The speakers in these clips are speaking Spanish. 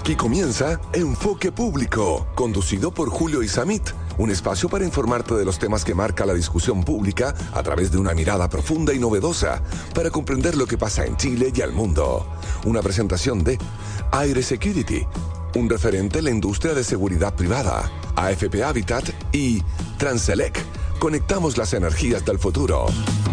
Aquí comienza Enfoque Público, conducido por Julio Isamit, un espacio para informarte de los temas que marca la discusión pública a través de una mirada profunda y novedosa para comprender lo que pasa en Chile y al mundo. Una presentación de Aire Security, un referente en la industria de seguridad privada, AFP Habitat y Transelec. Conectamos las energías del futuro.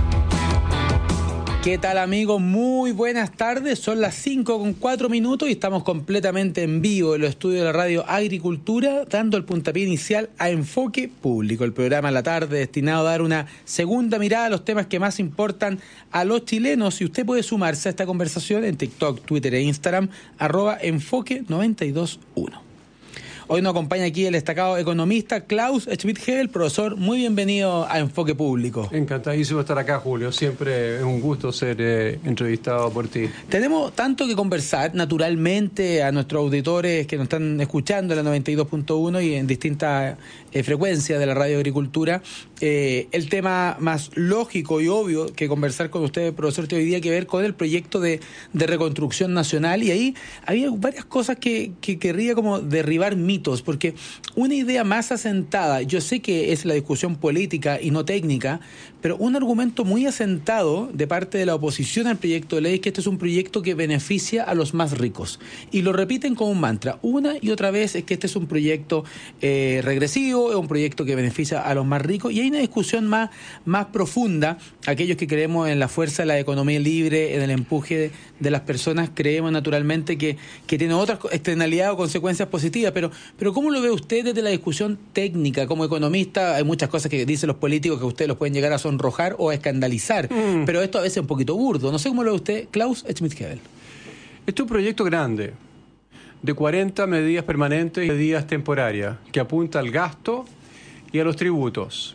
¿Qué tal, amigos? Muy buenas tardes. Son las 5:04 y estamos completamente en vivo en los estudios de la radio Agricultura, dando el puntapié inicial a Enfoque Público, el programa en la tarde destinado a dar una segunda mirada a los temas que más importan a los chilenos. Y usted puede sumarse a esta conversación en TikTok, Twitter e Instagram, @enfoque921. Hoy nos acompaña aquí el destacado economista Klaus Schmidt-Hebel. Profesor, muy bienvenido a Enfoque Público. Encantadísimo de estar acá, Julio. Siempre es un gusto ser entrevistado por ti. Tenemos tanto que conversar, naturalmente, a nuestros auditores que nos están escuchando en la 92.1 y en distintas frecuencias de la radio Agricultura. El tema más lógico y obvio que conversar con usted, profesor, tiene hoy día que ver con el proyecto de reconstrucción nacional. Y ahí había varias cosas que querría como derribar mitos, porque una idea más asentada, yo sé que es la discusión política y no técnica, pero un argumento muy asentado de parte de la oposición al proyecto de ley es que este es un proyecto que beneficia a los más ricos. Y lo repiten como un mantra, una y otra vez, es que este es un proyecto regresivo, es un proyecto que beneficia a los más ricos. Y hay una discusión más profunda. Aquellos que creemos en la fuerza de la economía libre, en el empuje de las personas, creemos naturalmente que tiene otras externalidades o consecuencias positivas, pero ¿cómo lo ve usted desde la discusión técnica? Como economista, hay muchas cosas que dicen los políticos que ustedes los pueden llegar a sonrojar o a escandalizar, pero esto a veces es un poquito burdo. No sé cómo lo ve usted, Klaus Schmidt-Hebel. Este es un proyecto grande, de 40 medidas permanentes y medidas temporarias, que apunta al gasto y a los tributos.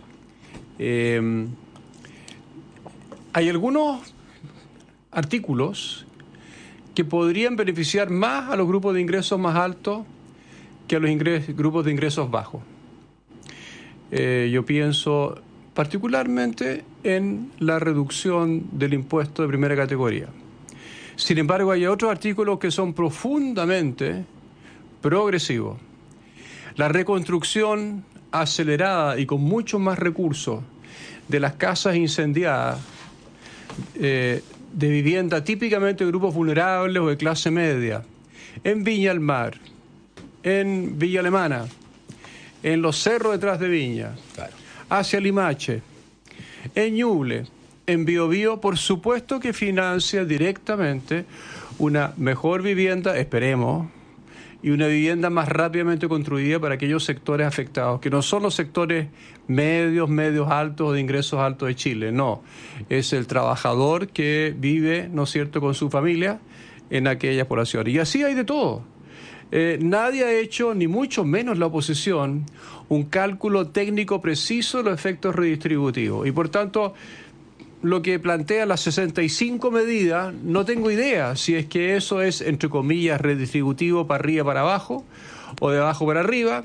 Hay algunos artículos que podrían beneficiar más a los grupos de ingresos más altos que a los grupos de ingresos bajos. Yo pienso particularmente en la reducción del impuesto de primera categoría. Sin embargo, hay otros artículos que son profundamente progresivos. La reconstrucción acelerada y con muchos más recursos de las casas incendiadas, de vivienda típicamente de grupos vulnerables o de clase media, en Viña del Mar, en Villa Alemana, en los cerros detrás de Viña, claro, hacia Limache, en Ñuble, en Biobío, por supuesto que financia directamente una mejor vivienda, esperemos, y una vivienda más rápidamente construida para aquellos sectores afectados, que no son los sectores medios altos o de ingresos altos de Chile, no, es el trabajador que vive, ¿no es cierto?, con su familia en aquella población. Y así hay de todo. Nadie ha hecho, ni mucho menos la oposición, un cálculo técnico preciso de los efectos redistributivos. Y por tanto, lo que plantea las 65 medidas, no tengo idea si es que eso es, entre comillas, redistributivo para arriba para abajo o de abajo para arriba.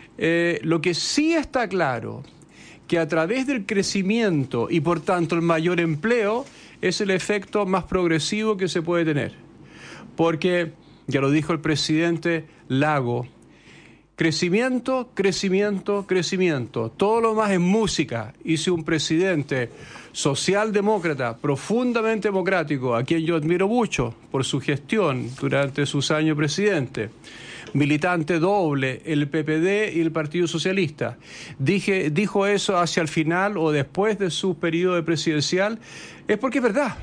Lo que sí está claro, que a través del crecimiento y por tanto el mayor empleo, es el efecto más progresivo que se puede tener. Porque, ya lo dijo el presidente Lago, crecimiento, crecimiento, crecimiento. Todo lo más es música. Y si un presidente socialdemócrata, profundamente democrático, a quien yo admiro mucho por su gestión durante sus años presidente, militante doble, el PPD y el Partido Socialista, dijo eso hacia el final o después de su periodo presidencial, es porque es verdad.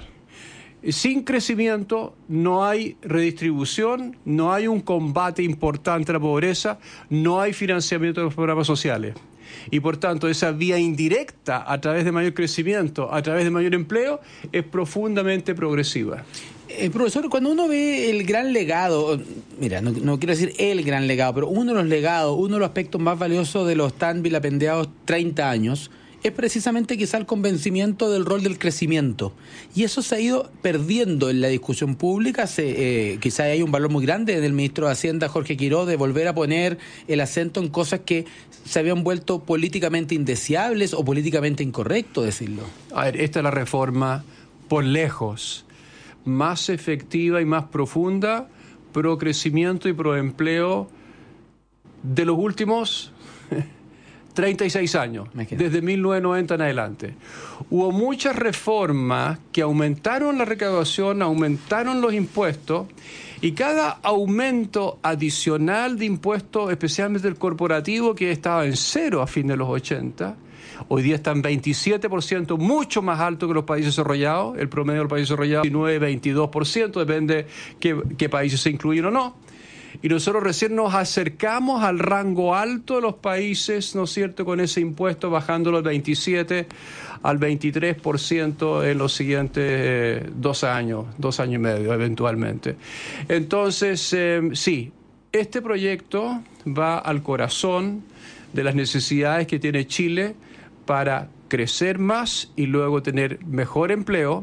Sin crecimiento no hay redistribución, no hay un combate importante a la pobreza, no hay financiamiento de los programas sociales. Y por tanto, esa vía indirecta, a través de mayor crecimiento, a través de mayor empleo, es profundamente progresiva. Profesor, cuando uno ve el gran legado, mira, no quiero decir el gran legado, pero uno de los legados, uno de los aspectos más valiosos de los tan vilipendiados 30 años, es precisamente quizá el convencimiento del rol del crecimiento. Y eso se ha ido perdiendo en la discusión pública. Quizá hay un valor muy grande del ministro de Hacienda, Jorge Quiroz, de volver a poner el acento en cosas que se habían vuelto políticamente indeseables o políticamente incorrecto decirlo. A ver, esta es la reforma, por lejos, más efectiva y más profunda pro crecimiento y pro empleo de los últimos 36 años, desde 1990 en adelante. Hubo muchas reformas que aumentaron la recaudación, aumentaron los impuestos, y cada aumento adicional de impuestos, especialmente el corporativo, que estaba en cero a fin de los 80, hoy día está en 27%, mucho más alto que los países desarrollados. El promedio de los países desarrollados es 19-22%, depende qué países se incluyen o no. Y nosotros recién nos acercamos al rango alto de los países, ¿no es cierto?, con ese impuesto, bajándolo del 27 al 23% en los siguientes 2 años y medio, eventualmente. Entonces, sí, este proyecto va al corazón de las necesidades que tiene Chile para crecer más y luego tener mejor empleo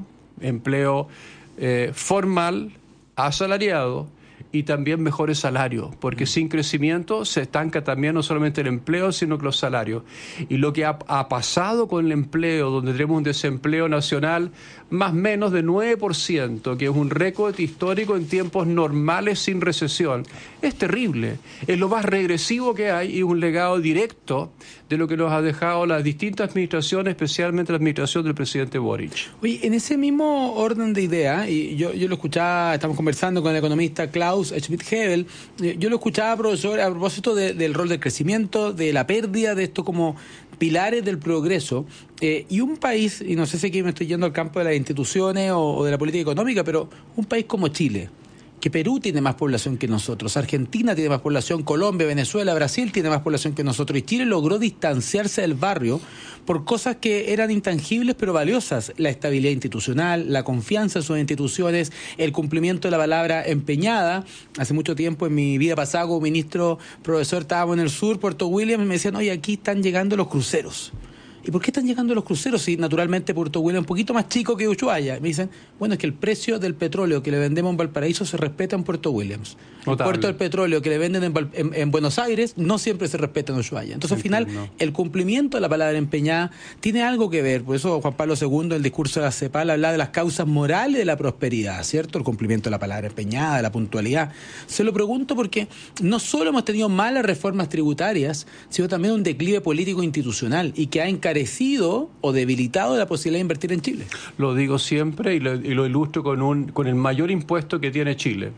formal, asalariado, y también mejores salarios, porque sin crecimiento se estanca también no solamente el empleo, sino que los salarios. Y lo que ha pasado con el empleo, donde tenemos un desempleo nacional más o menos de 9%, que es un récord histórico en tiempos normales sin recesión, es terrible. Es lo más regresivo que hay y un legado directo de lo que nos ha dejado las distintas administraciones, especialmente la administración del presidente Boric. Oye, en ese mismo orden de idea, y yo lo escuchaba, estamos conversando con el economista Klaus Schmidt-Hebel, yo lo escuchaba, profesor, a propósito del rol del crecimiento, de la pérdida de esto como pilares del progreso, y un país, y no sé si aquí me estoy yendo al campo de las instituciones o de la política económica, pero un país como Chile, que Perú tiene más población que nosotros, Argentina tiene más población, Colombia, Venezuela, Brasil tiene más población que nosotros, y Chile logró distanciarse del barrio por cosas que eran intangibles pero valiosas: la estabilidad institucional, la confianza en sus instituciones, el cumplimiento de la palabra empeñada. Hace mucho tiempo, en mi vida pasada como ministro profesor, estábamos en el sur, Puerto Williams, y me decían: oye, aquí están llegando los cruceros. ¿Y por qué están llegando los cruceros si naturalmente Puerto Williams es un poquito más chico que Ushuaia? Me dicen, bueno, es que el precio del petróleo que le vendemos en Valparaíso se respeta en Puerto Williams. El puerto del petróleo que le venden en Buenos Aires no siempre se respeta en Ushuaia. Entonces, al final, el cumplimiento de la palabra empeñada tiene algo que ver. Por eso Juan Pablo II, en el discurso de la CEPAL, habla de las causas morales de la prosperidad, ¿cierto? El cumplimiento de la palabra empeñada, de la puntualidad. Se lo pregunto porque no solo hemos tenido malas reformas tributarias, sino también un declive político institucional, y que ha encarecido o debilitado la posibilidad de invertir en Chile. Lo digo siempre y lo ilustro con el mayor impuesto que tiene Chile.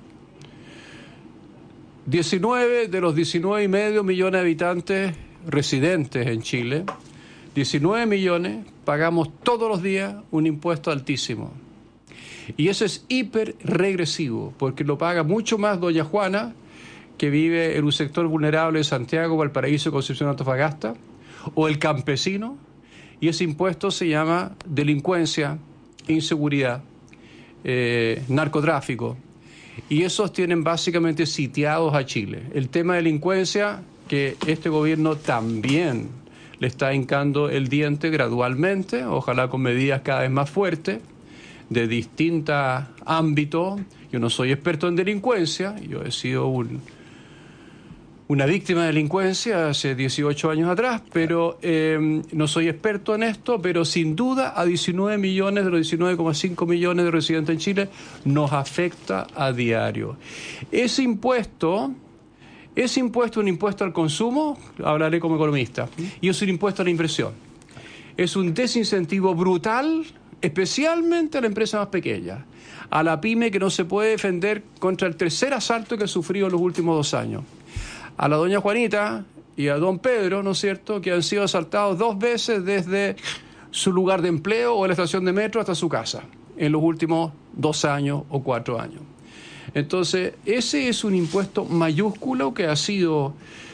19 de los 19,5 millones de habitantes residentes en Chile, 19 millones, pagamos todos los días un impuesto altísimo. Y eso es hiper regresivo, porque lo paga mucho más doña Juana, que vive en un sector vulnerable de Santiago, Valparaíso, Concepción, Antofagasta, o el campesino, y ese impuesto se llama delincuencia, inseguridad, narcotráfico. Y esos tienen básicamente sitiados a Chile. El tema de delincuencia, que este gobierno también le está hincando el diente gradualmente, ojalá con medidas cada vez más fuertes, de distintos ámbitos. Yo no soy experto en delincuencia, yo he sido una víctima de delincuencia hace 18 años atrás, pero no soy experto en esto, pero sin duda a 19 millones de los 19,5 millones de residentes en Chile nos afecta a diario. Ese impuesto es un impuesto al consumo, hablaré como economista, y es un impuesto a la inversión. Es un desincentivo brutal, especialmente a la empresa más pequeña, a la pyme que no se puede defender contra el tercer asalto que ha sufrido en los últimos 2 años. A la doña Juanita y a don Pedro, ¿no es cierto?, que han sido asaltados 2 veces desde su lugar de empleo o la estación de metro hasta su casa en los últimos 2 años o 4 años. Entonces, ese es un impuesto mayúsculo que ha sido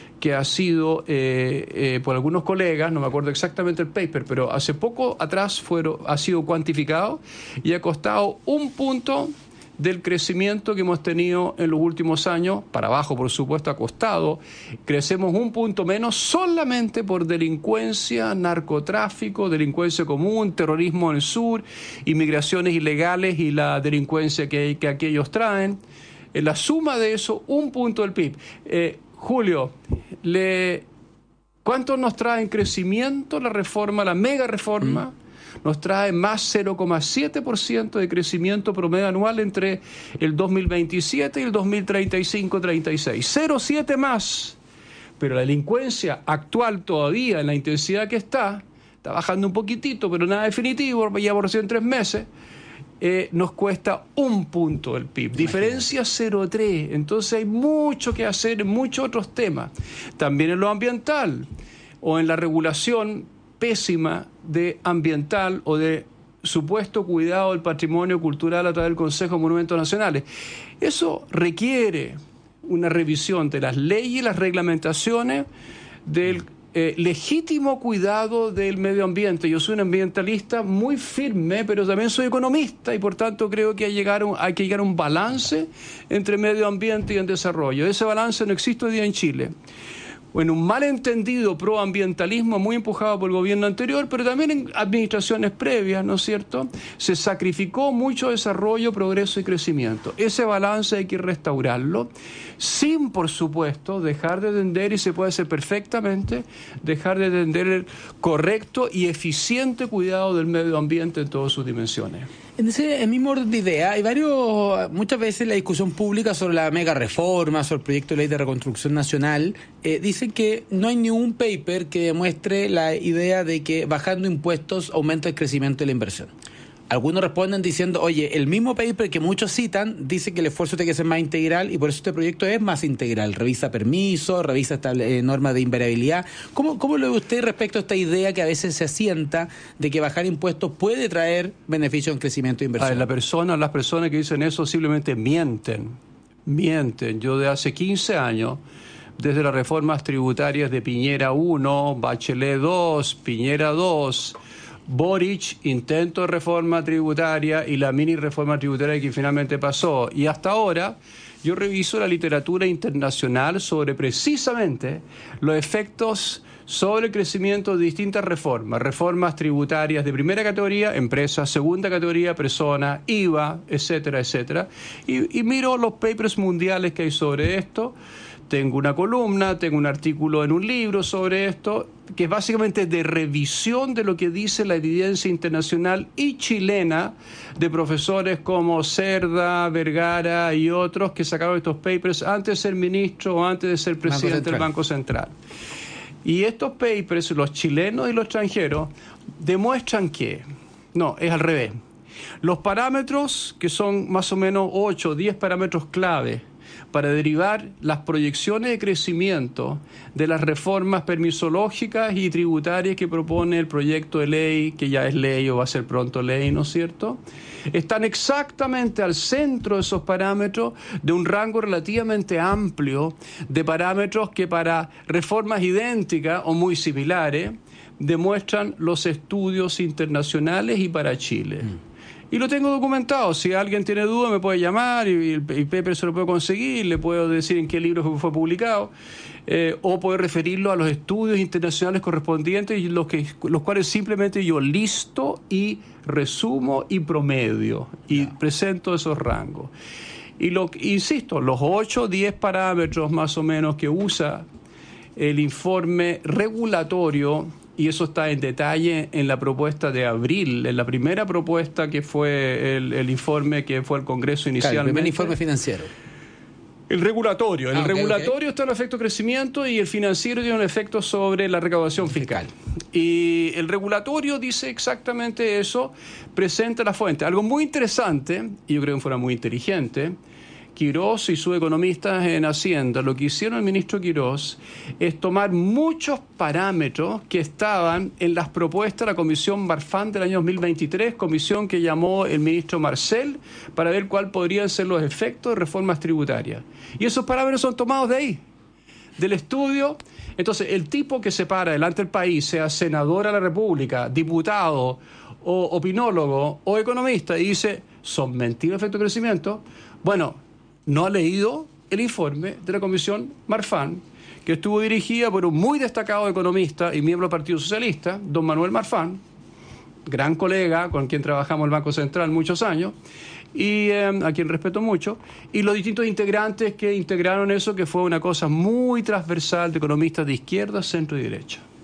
por algunos colegas, no me acuerdo exactamente el paper, pero hace poco atrás ha sido cuantificado y ha costado 1 punto del crecimiento que hemos tenido en los últimos años, para abajo por supuesto ha costado, crecemos 1 punto menos solamente por delincuencia, narcotráfico, delincuencia común, terrorismo en el sur, inmigraciones ilegales y la delincuencia que aquellos traen. En la suma de eso, 1 punto del PIB. Julio, ¿cuánto nos trae en crecimiento la reforma, la mega reforma? nos trae más 0,7% de crecimiento promedio anual entre el 2027 y el 2035-36. 0,7 más. Pero la delincuencia actual todavía, en la intensidad que está bajando un poquitito, pero nada definitivo, ya por recién 3 meses, nos cuesta 1 punto del PIB. Diferencia 0,3. Entonces hay mucho que hacer en muchos otros temas. También en lo ambiental o en la regulación pésima de ambiental o de supuesto cuidado del patrimonio cultural a través del Consejo de Monumentos Nacionales. Eso requiere una revisión de las leyes y las reglamentaciones del legítimo cuidado del medio ambiente. Yo soy un ambientalista muy firme, pero también soy economista y por tanto creo que hay que llegar a un balance entre medio ambiente y el desarrollo. Ese balance no existe hoy día en Chile. En un malentendido proambientalismo muy empujado por el gobierno anterior, pero también en administraciones previas, ¿no es cierto? Se sacrificó mucho desarrollo, progreso y crecimiento. Ese balance hay que restaurarlo, sin, por supuesto, dejar de atender, y se puede hacer perfectamente, dejar de atender el correcto y eficiente cuidado del medio ambiente en todas sus dimensiones. En ese mismo orden de idea, hay muchas veces la discusión pública sobre la mega reforma, sobre el proyecto de ley de reconstrucción nacional, dicen que no hay ningún paper que demuestre la idea de que bajando impuestos aumenta el crecimiento de la inversión. Algunos responden diciendo, oye, el mismo paper que muchos citan dice que el esfuerzo tiene que ser más integral y por eso este proyecto es más integral. Revisa permisos, revisa normas de invariabilidad. ¿Cómo lo ve usted respecto a esta idea que a veces se asienta de que bajar impuestos puede traer beneficio en crecimiento de inversión? Las personas que dicen eso simplemente mienten. Yo de hace 15 años, desde las reformas tributarias de Piñera 1, Bachelet 2, Piñera 2... Boric, intento de reforma tributaria y la mini reforma tributaria que finalmente pasó. Y hasta ahora yo reviso la literatura internacional sobre precisamente los efectos sobre el crecimiento de distintas reformas tributarias de primera categoría, empresas, segunda categoría, personas, IVA, etcétera, etcétera. Y miro los papers mundiales que hay sobre esto. Tengo una columna, tengo un artículo en un libro sobre esto, que es básicamente de revisión de lo que dice la evidencia internacional y chilena de profesores como Cerda, Vergara y otros que sacaron estos papers antes de ser ministro o antes de ser presidente del Banco Central. Y estos papers, los chilenos y los extranjeros, demuestran que, no, es al revés. Los parámetros, que son más o menos 8 o 10 parámetros clave, para derivar las proyecciones de crecimiento de las reformas permisológicas y tributarias que propone el proyecto de ley, que ya es ley o va a ser pronto ley, ¿no es cierto? Están exactamente al centro de esos parámetros de un rango relativamente amplio de parámetros que para reformas idénticas o muy similares demuestran los estudios internacionales y para Chile. Y lo tengo documentado. Si alguien tiene duda me puede llamar y el paper se lo puedo conseguir, le puedo decir en qué libro fue publicado, o puedo referirlo a los estudios internacionales correspondientes y los cuales simplemente yo listo y resumo y promedio y presento esos rangos. Y insisto, los 8 o 10 parámetros más o menos que usa el informe regulatorio, y eso está en detalle en la propuesta de abril, en la primera propuesta que fue el informe que fue al Congreso inicialmente. Claro, el primer informe financiero. El regulatorio. El regulatorio okay. Está en el efecto crecimiento y el financiero tiene un efecto sobre la recaudación fiscal. Y el regulatorio dice exactamente eso, presenta la fuente. Algo muy interesante, y yo creo que fuera muy inteligente, Quirós y sus economistas en Hacienda, lo que hicieron el ministro Quirós es tomar muchos parámetros que estaban en las propuestas de la Comisión Marfan del año 2023, comisión que llamó el ministro Marcel para ver cuál podrían ser los efectos de reformas tributarias. Y esos parámetros son tomados de ahí, del estudio. Entonces, el tipo que se para delante del país, sea senador de la República, diputado, o opinólogo, o economista, y dice, ¿son mentiras los efectos de crecimiento? Bueno, no ha leído el informe de la Comisión Marfan, que estuvo dirigida por un muy destacado economista y miembro del Partido Socialista, don Manuel Marfan, gran colega con quien trabajamos en el Banco Central muchos años, y a quien respeto mucho, y los distintos integrantes que integraron eso, que fue una cosa muy transversal de economistas de izquierda, centro y derecha.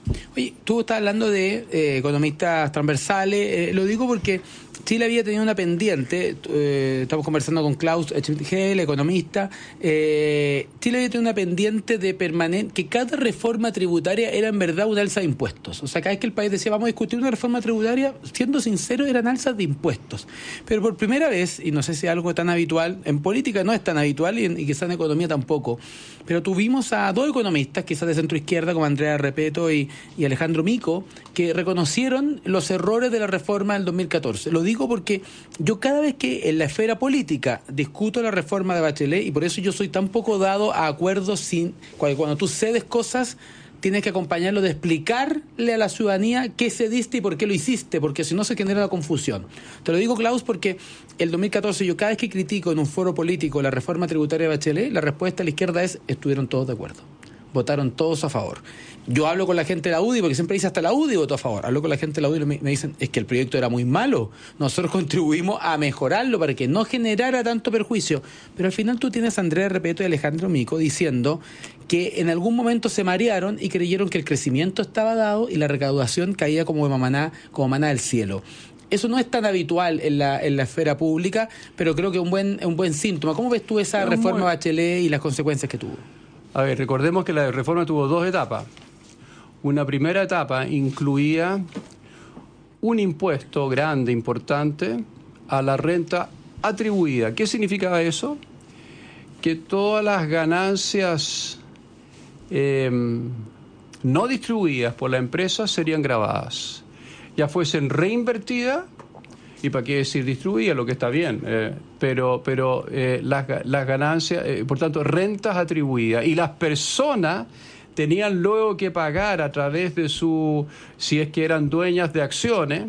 Oye, tú estás hablando de economistas transversales, lo digo porque Chile había tenido una pendiente, estamos conversando con Klaus Schmidt-Hell, economista, Chile había tenido una pendiente de permanente, que cada reforma tributaria era en verdad una alza de impuestos. O sea, cada vez que el país decía vamos a discutir una reforma tributaria, siendo sincero, eran alzas de impuestos. Pero por primera vez, y no sé si es algo tan habitual, en política no es tan habitual y quizás en economía tampoco, pero tuvimos a dos economistas, quizás de centro izquierda, como Andrea Repeto y Alejandro Mico, que reconocieron los errores de la reforma del 2014. Lo digo porque yo cada vez que en la esfera política discuto la reforma de Bachelet, y por eso yo soy tan poco dado a acuerdos cuando tú cedes cosas, tienes que acompañarlo de explicarle a la ciudadanía qué cediste y por qué lo hiciste, porque si no se genera la confusión. Te lo digo, Klaus, porque el 2014 yo cada vez que critico en un foro político la reforma tributaria de Bachelet, la respuesta de la izquierda es: estuvieron todos de acuerdo. Votaron todos a favor. Yo hablo con la gente de la UDI, porque siempre dice hasta la UDI votó a favor. Hablo con la gente de la UDI y me dicen, es que el proyecto era muy malo. Nosotros contribuimos a mejorarlo para que no generara tanto perjuicio. Pero al final tú tienes a Andrea Repeto y Alejandro Mico diciendo que en algún momento se marearon y creyeron que el crecimiento estaba dado y la recaudación caía como maná del cielo. Eso no es tan habitual en la esfera pública, pero creo que es un buen síntoma. ¿Cómo ves tú esa reforma Bachelet y las consecuencias que tuvo? A ver, recordemos que la reforma tuvo dos etapas. Una primera etapa incluía un impuesto grande, importante, a la renta atribuida. ¿Qué significaba eso? Que todas las ganancias no distribuidas por la empresa serían gravadas. Ya fuesen reinvertidas, y para qué decir distribuidas, lo que está bien, pero las ganancias, por tanto, rentas atribuidas. Y las personas tenían luego que pagar a través de si es que eran dueñas de acciones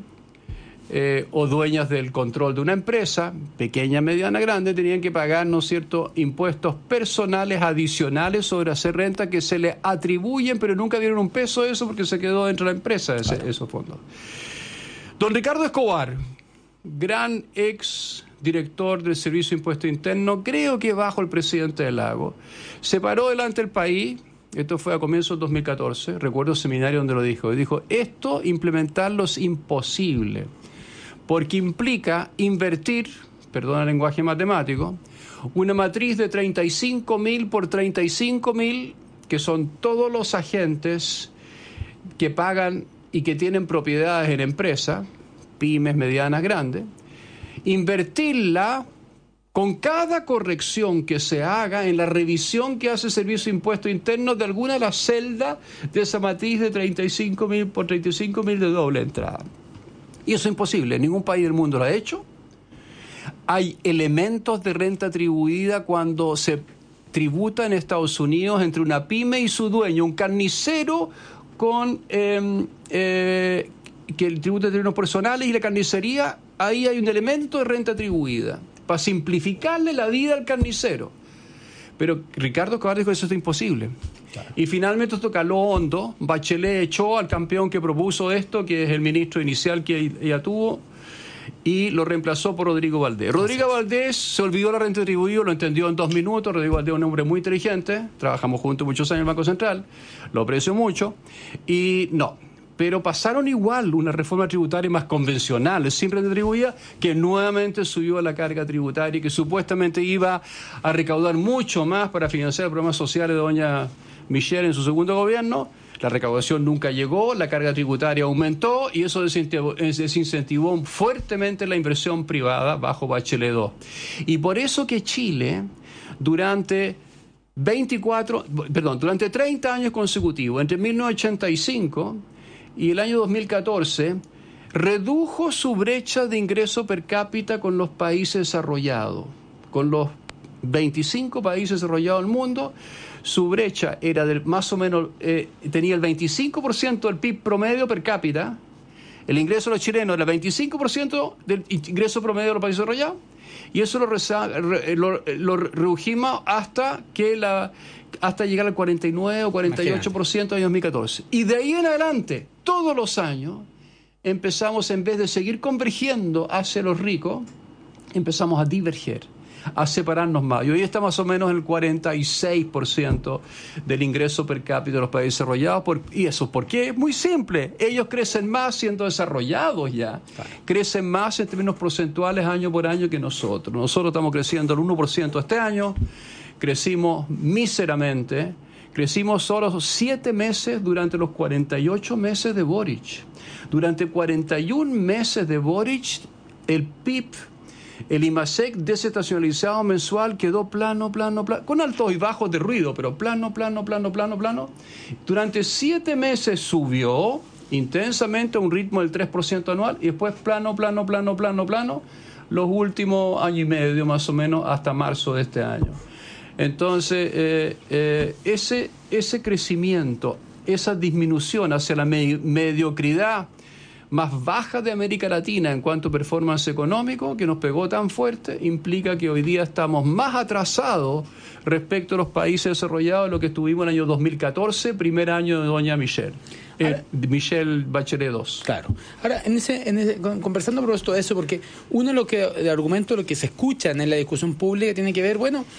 o dueñas del control de una empresa, pequeña, mediana, grande, tenían que pagar, ¿no es cierto?, impuestos personales adicionales sobre hacer renta que se le atribuyen, pero nunca dieron un peso de eso porque se quedó dentro de la empresa esos fondos. Don Ricardo Escobar, gran ex director del Servicio de Impuesto Interno, creo que bajo el presidente del Lago, se paró delante del país. Esto fue a comienzos del 2014, recuerdo el seminario donde lo dijo. Y dijo, esto implementarlo es imposible, porque implica invertir, perdona el lenguaje matemático, una matriz de 35.000 por 35.000, que son todos los agentes que pagan y que tienen propiedades en empresas, pymes, medianas, grandes, invertirla con cada corrección que se haga en la revisión que hace el Servicio de Impuestos Internos de alguna de las celdas de esa matriz de 35.000 por 35.000 de doble entrada. Y eso es imposible, ningún país del mundo lo ha hecho. Hay elementos de renta atribuida cuando se tributa en Estados Unidos entre una pyme y su dueño, un carnicero con que el tributo de terrenos personales y la carnicería, ahí hay un elemento de renta atribuida para simplificarle la vida al carnicero. Pero Ricardo Escobar dijo que eso es imposible. Claro. Y finalmente esto caló hondo. Bachelet echó al campeón que propuso esto, que es el ministro inicial que ella tuvo, y lo reemplazó por Rodrigo Valdés. Rodrigo Valdés se olvidó la renta atribuida, lo entendió en 2 minutos. Rodrigo Valdés es un hombre muy inteligente, trabajamos juntos muchos años en el Banco Central, lo aprecio mucho, y no. Pero pasaron igual una reforma tributaria más convencional, sin renta atribuida, que nuevamente subió la carga tributaria y que supuestamente iba a recaudar mucho más para financiar programas sociales de doña Michelle en su segundo gobierno. La recaudación nunca llegó, la carga tributaria aumentó y eso desincentivó fuertemente la inversión privada bajo Bachelet II. Y por eso que Chile, durante 30 años consecutivos, entre 1985 y el año 2014, redujo su brecha de ingreso per cápita con los países desarrollados. Con los 25 países desarrollados del mundo, su brecha era más o menos, tenía el 25% del PIB promedio per cápita. El ingreso de los chilenos era el 25% del ingreso promedio de los países desarrollados. Y eso lo redujimos hasta llegar al 49 o 48% en el 2014. Y de ahí en adelante, todos los años, empezamos, en vez de seguir convergiendo hacia los ricos, empezamos a diverger. a separarnos más. Y hoy está más o menos en el 46% del ingreso per cápita de los países desarrollados. ¿Y eso por qué? Es muy simple. Ellos crecen más siendo desarrollados ya. Claro. Crecen más en términos porcentuales año por año que nosotros. Nosotros estamos creciendo el 1% este año. Crecimos míseramente. Crecimos solo 7 meses durante los 48 meses de Boric. Durante 41 meses de Boric, el PIB, el IMASEC desestacionalizado mensual quedó plano, con altos y bajos de ruido, pero plano. Durante 7 meses subió intensamente a un ritmo del 3% anual y después plano, los últimos año y medio más o menos hasta marzo de este año. Entonces, ese crecimiento, esa disminución hacia la mediocridad más baja de América Latina en cuanto a performance económico, que nos pegó tan fuerte, implica que hoy día estamos más atrasados respecto a los países desarrollados de lo que estuvimos en el año 2014, primer año de doña Michelle. Michelle Bachelet II. Claro. Ahora, conversando por esto de eso, porque uno de argumento, lo que se escucha en la discusión pública tiene que ver,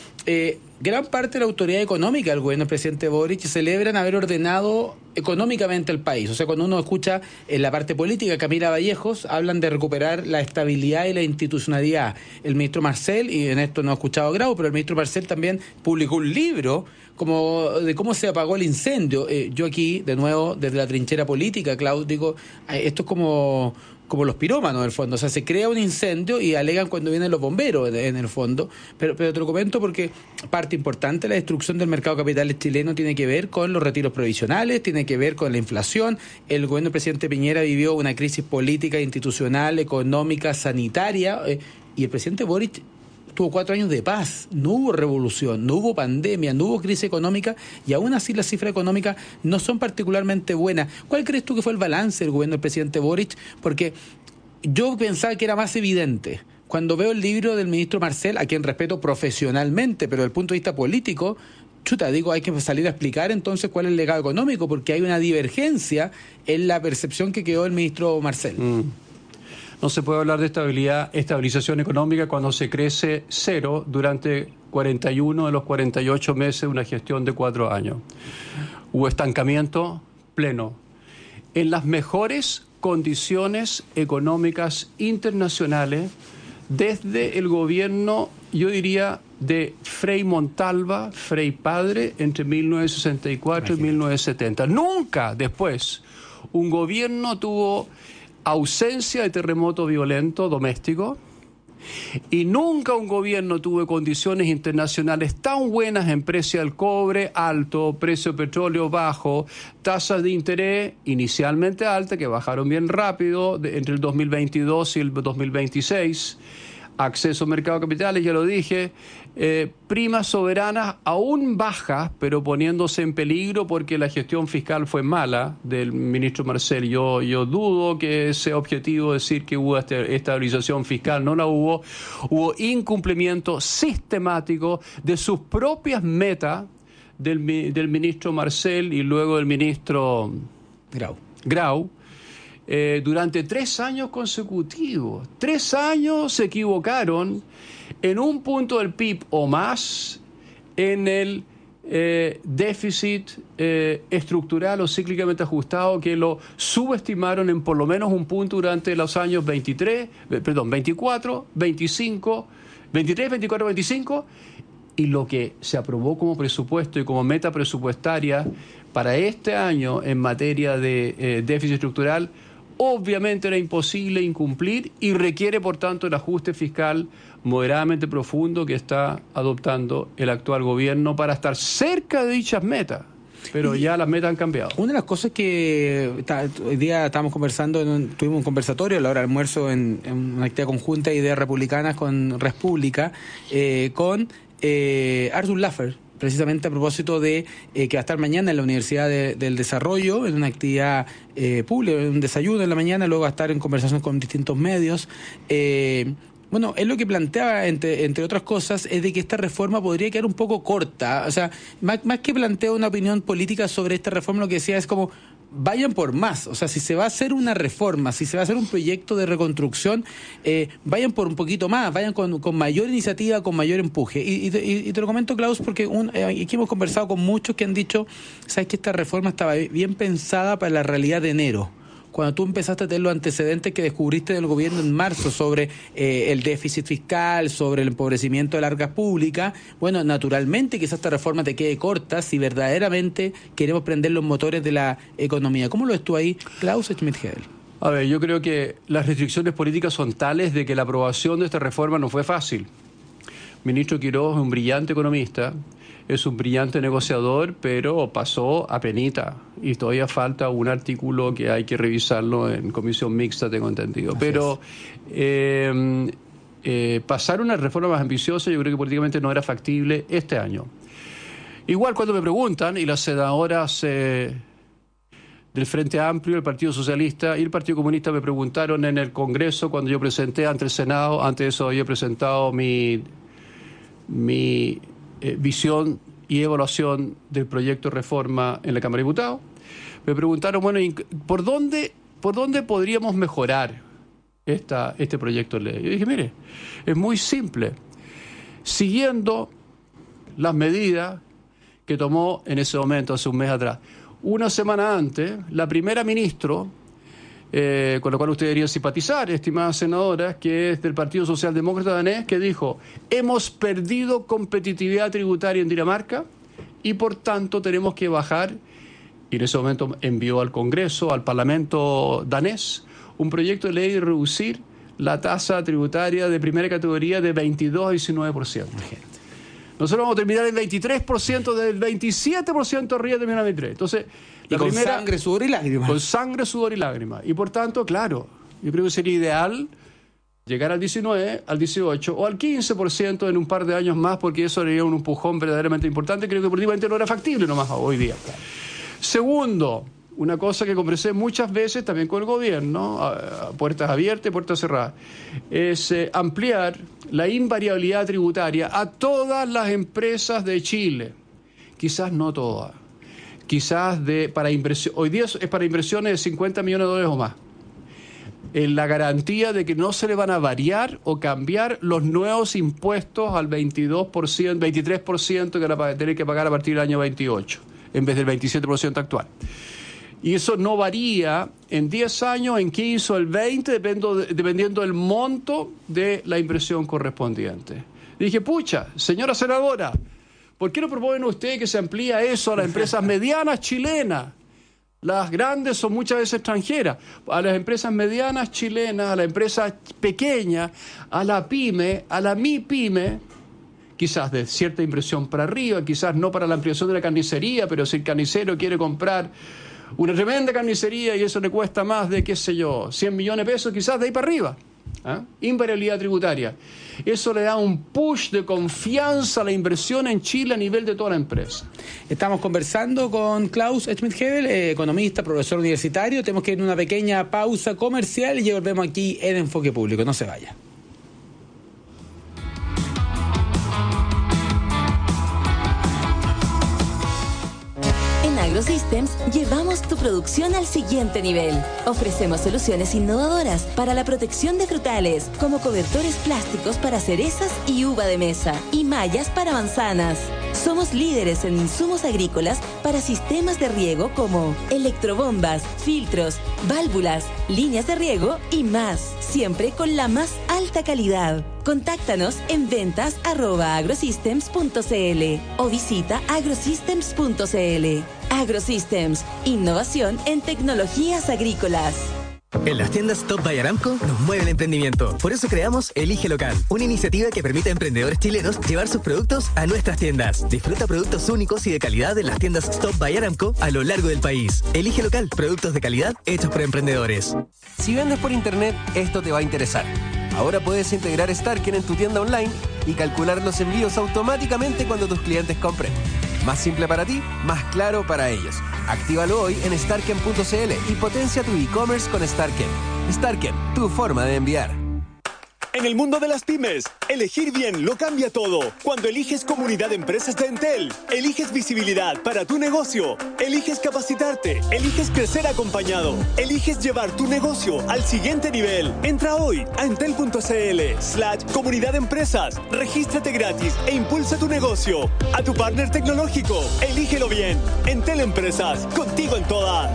gran parte de la autoridad económica del gobierno del presidente Boric celebran haber ordenado económicamente el país. O sea, cuando uno escucha en la parte política, Camila Vallejos, hablan de recuperar la estabilidad y la institucionalidad. El ministro Marcel, y en esto no he escuchado Grau, pero el ministro Marcel también publicó un libro de cómo se apagó el incendio. Yo aquí, de nuevo, desde la trinchera política, Claudio, digo, esto es como los pirómanos, en el fondo. O sea, se crea un incendio y alegan cuando vienen los bomberos, en el fondo. Pero te lo comento porque parte importante de la destrucción del mercado de capitales chileno tiene que ver con los retiros provisionales, tiene que ver con la inflación. El gobierno del presidente Piñera vivió una crisis política, institucional, económica, sanitaria, y el presidente Boric tuvo 4 años de paz, no hubo revolución, no hubo pandemia, no hubo crisis económica, y aún así las cifras económicas no son particularmente buenas. ¿Cuál crees tú que fue el balance del gobierno del presidente Boric? Porque yo pensaba que era más evidente. Cuando veo el libro del ministro Marcel, a quien respeto profesionalmente, pero desde el punto de vista político, hay que salir a explicar entonces cuál es el legado económico, porque hay una divergencia en la percepción que quedó el ministro Marcel. No se puede hablar de estabilización económica cuando se crece cero durante 41 de los 48 meses de una gestión de 4 años. Hubo estancamiento pleno. En las mejores condiciones económicas internacionales desde el gobierno, yo diría, de Frei Montalva, Frei padre, entre 1964 y 1970. Nunca después un gobierno tuvo ausencia de terremoto violento doméstico, y nunca un gobierno tuvo condiciones internacionales tan buenas en precio del cobre alto, precio del petróleo bajo, tasas de interés inicialmente altas que bajaron bien rápido entre el 2022 y el 2026, acceso al mercado de capitales, ya lo dije, primas soberanas aún bajas, pero poniéndose en peligro porque la gestión fiscal fue mala del ministro Marcel. Yo dudo que ese objetivo de decir que hubo estabilización fiscal, no la hubo. Hubo incumplimiento sistemático de sus propias metas del ministro Marcel y luego del ministro Grau. Durante 3 años consecutivos. 3 años se equivocaron en un punto del PIB o más en el déficit estructural o cíclicamente ajustado, que lo subestimaron en por lo menos un punto durante los años 24, 25, y lo que se aprobó como presupuesto y como meta presupuestaria para este año en materia de déficit estructural, obviamente era imposible incumplir y requiere, por tanto, el ajuste fiscal moderadamente profundo que está adoptando el actual gobierno para estar cerca de dichas metas. Pero ya las metas han cambiado. Una de las cosas que hoy día estábamos conversando, tuvimos un conversatorio a la hora del almuerzo en una actividad conjunta de Ideas Republicanas con Respública, con Arthur Laffer, precisamente a propósito de que va a estar mañana en la Universidad del Desarrollo, en una actividad pública, un desayuno en la mañana, luego va a estar en conversación con distintos medios. Él lo que planteaba, entre otras cosas, es de que esta reforma podría quedar un poco corta. O sea, más que plantea una opinión política sobre esta reforma, lo que decía es como, vayan por más. O sea, si se va a hacer una reforma, si se va a hacer un proyecto de reconstrucción, vayan por un poquito más, vayan con mayor iniciativa, con mayor empuje. Y te lo comento, Klaus, porque aquí hemos conversado con muchos que han dicho, sabes que esta reforma estaba bien pensada para la realidad de enero. Cuando tú empezaste a tener los antecedentes que descubriste del gobierno en marzo sobre el déficit fiscal, sobre el empobrecimiento de las arcas públicas, bueno, naturalmente quizás esta reforma te quede corta si verdaderamente queremos prender los motores de la economía. ¿Cómo lo ves tú ahí, Klaus Schmidt-Hebel? A ver, yo creo que las restricciones políticas son tales de que la aprobación de esta reforma no fue fácil. Ministro Quiroz es un brillante economista, es un brillante negociador, pero pasó a penita y todavía falta un artículo que hay que revisarlo en comisión mixta, tengo entendido. Así pero pasar una reforma más ambiciosa yo creo que políticamente no era factible este año. Igual cuando me preguntan, y las senadoras del Frente Amplio, el Partido Socialista y el Partido Comunista me preguntaron en el Congreso cuando yo presenté ante el Senado, antes de eso había presentado mi visión y evaluación del proyecto de reforma en la Cámara de Diputados. Me preguntaron, bueno, ¿por dónde podríamos mejorar este proyecto de ley? Yo dije, mire, es muy simple. Siguiendo las medidas que tomó en ese momento, hace un mes atrás. Una semana antes, la primera ministra, con la cual usted debería simpatizar, estimada senadora, que es del Partido Socialdemócrata danés, que dijo, hemos perdido competitividad tributaria en Dinamarca y por tanto tenemos que bajar, y en ese momento envió al Congreso, al Parlamento danés, un proyecto de ley de reducir la tasa tributaria de primera categoría de 22 a 19%. Nosotros vamos a terminar en 23%, del 27% arriba de 2023. Entonces, y con sangre, sudor y lágrimas. Con sangre, sudor y lágrimas. Y por tanto, claro, yo creo que sería ideal llegar al 19, al 18 o al 15% en un par de años más, porque eso sería un empujón verdaderamente importante. Creo que políticamente no era factible nomás hoy día. Segundo, una cosa que conversé muchas veces también con el gobierno, a puertas abiertas y puertas cerradas, es ampliar la invariabilidad tributaria a todas las empresas de Chile. Quizás no todas. Quizás para inversión, hoy día es para inversiones de 50 millones de dólares o más. En la garantía de que no se le van a variar o cambiar los nuevos impuestos al 22%, 23% que van a tener que pagar a partir del año 28, en vez del 27% actual. Y eso no varía en 10 años, en 15 o el 20, dependiendo del monto de la inversión correspondiente. Y dije, pucha, señora senadora, ¿por qué no proponen usted que se amplíe eso a las empresas medianas chilenas? Las grandes son muchas veces extranjeras. A las empresas medianas chilenas, a las empresas pequeñas, a la pyme, a la MIPYME, quizás de cierta inversión para arriba, quizás no para la ampliación de la carnicería, pero si el carnicero quiere comprar una tremenda carnicería y eso le cuesta más de, qué sé yo, 100 millones de pesos, quizás de ahí para arriba. Invariabilidad tributaria. Eso le da un push de confianza a la inversión en Chile a nivel de toda la empresa. Estamos conversando con Klaus Schmidt-Hebel, economista, profesor universitario. Tenemos que ir a una pequeña pausa comercial y volvemos aquí en Enfoque Público. No se vaya. AgroSystems llevamos tu producción al siguiente nivel. Ofrecemos soluciones innovadoras para la protección de frutales, como cobertores plásticos para cerezas y uva de mesa, y mallas para manzanas. Somos líderes en insumos agrícolas para sistemas de riego como electrobombas, filtros, válvulas, líneas de riego y más, siempre con la más alta calidad. Contáctanos en ventas@agrosystems.cl o visita agrosystems.cl. AgroSystems, innovación en tecnologías agrícolas. En las tiendas Stop by Aramco nos mueve el emprendimiento. Por eso creamos Elige Local, una iniciativa que permite a emprendedores chilenos llevar sus productos a nuestras tiendas. Disfruta productos únicos y de calidad en las tiendas Stop by Aramco a lo largo del país. Elige Local, productos de calidad hechos por emprendedores. Si vendes por internet, esto te va a interesar. Ahora puedes integrar Starken en tu tienda online y calcular los envíos automáticamente cuando tus clientes compren. Más simple para ti, más claro para ellos. Actívalo hoy en starken.cl y potencia tu e-commerce con Starken. Starken, tu forma de enviar. En el mundo de las pymes, elegir bien lo cambia todo. Cuando eliges Comunidad de Empresas de Entel, eliges visibilidad para tu negocio, eliges capacitarte, eliges crecer acompañado, eliges llevar tu negocio al siguiente nivel. Entra hoy a entel.cl/comunidad de empresas, regístrate gratis e impulsa tu negocio. A tu partner tecnológico, elígelo bien. Entel Empresas, contigo en todas.